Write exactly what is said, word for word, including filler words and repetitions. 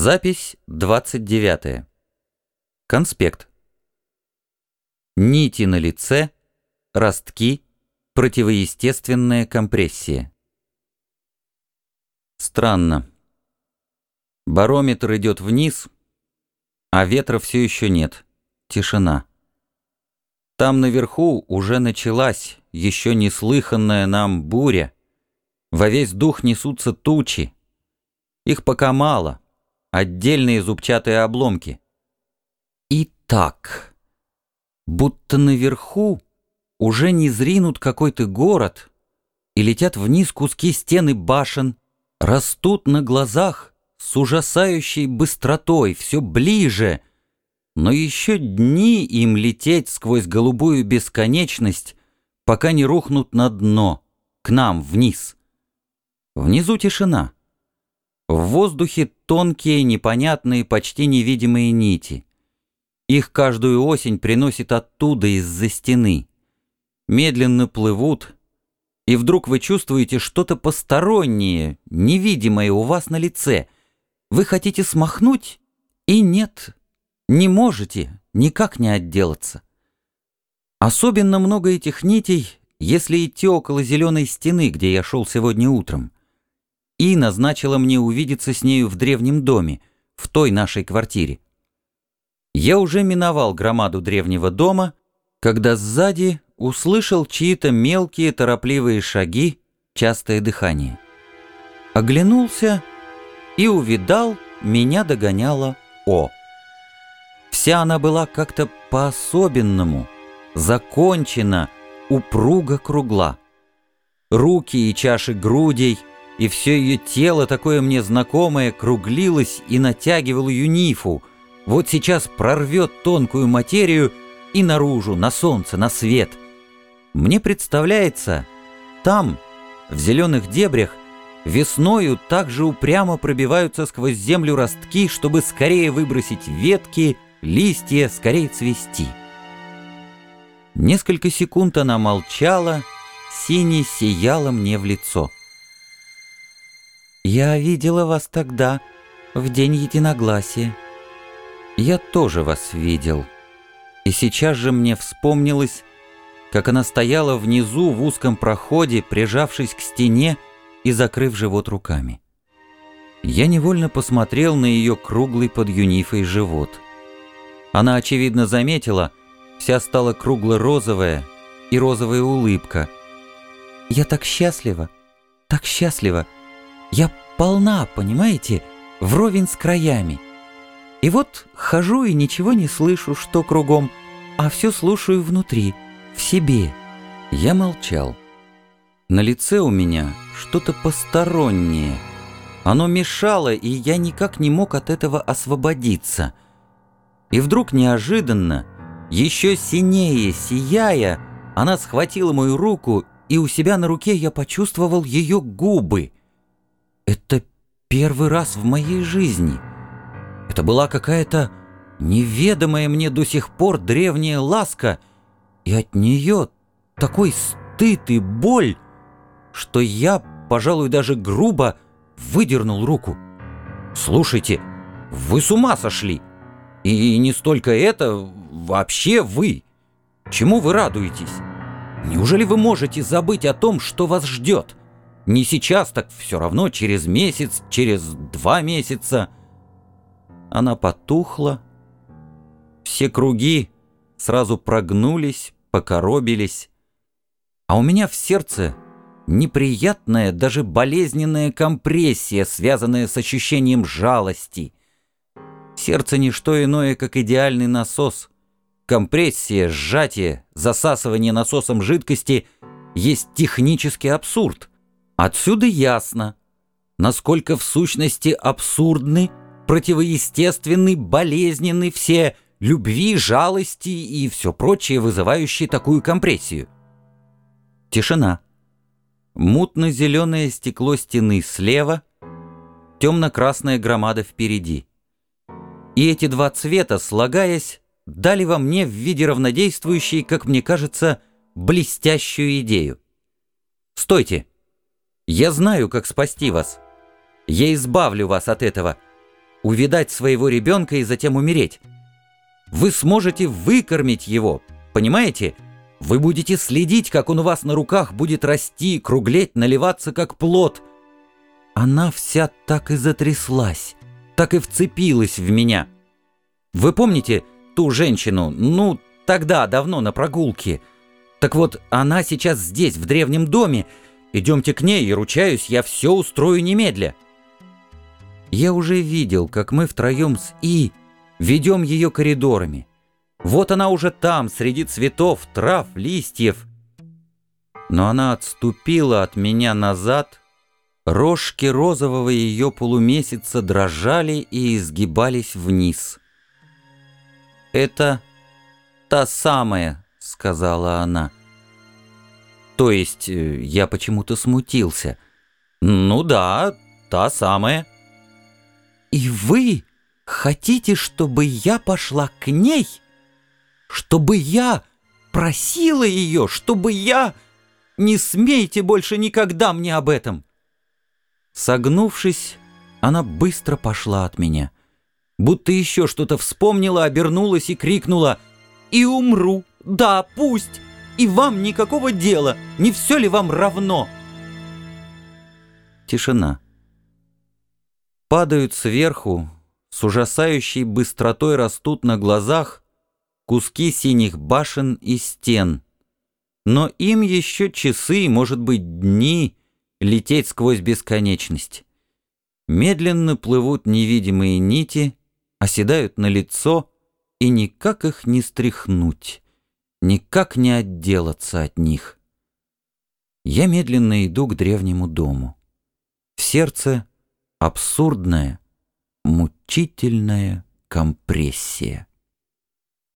Запись двадцать девятая. Конспект. Нити на лице, ростки, противоестественная компрессия. Странно. Барометр идет вниз, а ветра все еще нет. Тишина. Там наверху уже началась еще неслыханная нам буря. Во весь дух несутся тучи. Их пока мало. Отдельные зубчатые обломки. И так, будто наверху уже не зринут какой-то город, и летят вниз куски стен и башен, растут на глазах с ужасающей быстротой, все ближе, но еще дни им лететь сквозь голубую бесконечность, пока не рухнут на дно, к нам, вниз. Внизу тишина. В воздухе тонкие, непонятные, почти невидимые нити. Их каждую осень приносит оттуда, из-за стены. Медленно плывут, и вдруг вы чувствуете что-то постороннее, невидимое у вас на лице. Вы хотите смахнуть, и нет, не можете, никак не отделаться. Особенно много этих нитей, если идти около зеленой стены, где я шел сегодня утром. И назначила мне увидеться с нею в древнем доме, в той нашей квартире. Я уже миновал громаду древнего дома, когда сзади услышал чьи-то мелкие торопливые шаги, частое дыхание. Оглянулся и увидал, меня догоняла О. Вся она была как-то по-особенному, закончена, упруго кругла. Руки и чаши грудей, и все ее тело, такое мне знакомое, круглилось и натягивало юнифу. Вот сейчас прорвет тонкую материю и наружу, на солнце, на свет. Мне представляется, там, в зеленых дебрях, весною так же упрямо пробиваются сквозь землю ростки, чтобы скорее выбросить ветки, листья, скорее цвести. Несколько секунд она молчала, сине сияла мне в лицо. «Я видела вас тогда, в день единогласия. Я тоже вас видел. И сейчас же мне вспомнилось, как она стояла внизу в узком проходе, прижавшись к стене и закрыв живот руками. Я невольно посмотрел на ее круглый под юнифой живот. Она, очевидно, заметила, вся стала кругло-розовая и розовая улыбка. Я так счастлива, так счастлива. Я полна, понимаете, вровень с краями. И вот хожу и ничего не слышу, что кругом, а все слушаю внутри, в себе». Я молчал. На лице у меня что-то постороннее. Оно мешало, и я никак не мог от этого освободиться. И вдруг неожиданно, еще синее сияя, она схватила мою руку, и у себя на руке я почувствовал ее губы. Это первый раз в моей жизни. Это была какая-то неведомая мне до сих пор древняя ласка, и от нее такой стыд и боль, что я, пожалуй, даже грубо выдернул руку. «Слушайте, вы с ума сошли! И не столько это, вообще вы! Чему вы радуетесь? Неужели вы можете забыть о том, что вас ждет? Не сейчас, так все равно через месяц, через два месяца». Она потухла. Все круги сразу прогнулись, покоробились. А у меня в сердце неприятная, даже болезненная компрессия, связанная с ощущением жалости. Сердце не что иное, как идеальный насос. Компрессия, сжатие, засасывание насосом жидкости есть технический абсурд. Отсюда ясно, насколько в сущности абсурдны, противоестественны, болезненны все любви, жалости и все прочее, вызывающие такую компрессию. Тишина. Мутно-зеленое стекло стены слева, темно-красная громада впереди. И эти два цвета, слагаясь, дали во мне в виде равнодействующей, как мне кажется, блестящую идею. «Стойте! Я знаю, как спасти вас. Я избавлю вас от этого. увидать своего ребенка и затем умереть. Вы сможете выкормить его, понимаете? Вы будете следить, как он у вас на руках будет расти, круглеть, наливаться, как плод. Она вся так и затряслась, так и вцепилась в меня. Вы помните ту женщину, ну, тогда, давно, на прогулке? Так вот, она сейчас здесь, в древнем доме. Идемте к ней, и, ручаюсь, я все устрою немедля. Я уже видел, как мы втроем с И ведем ее коридорами. Вот она уже там, среди цветов, трав, листьев. Но она отступила от меня назад. Рожки розового ее полумесяца дрожали и изгибались вниз. «Это та самая», — сказала она. То есть я почему-то смутился. «Ну да, та самая». «И вы хотите, чтобы я пошла к ней? Чтобы я просила ее? Чтобы я... Не смейте больше никогда мне об этом!» Согнувшись, она быстро пошла от меня. Будто еще что-то вспомнила, обернулась и крикнула: «И умру! Да, пусть! И вам никакого дела! Не все ли вам равно?» Тишина. Падают сверху, с ужасающей быстротой растут на глазах куски синих башен и стен. Но им еще часы, может быть, дни лететь сквозь бесконечность. Медленно плывут невидимые нити, оседают на лицо, и никак их не стряхнуть, никак не отделаться от них. Я медленно иду к древнему дому. В сердце абсурдная, мучительная компрессия.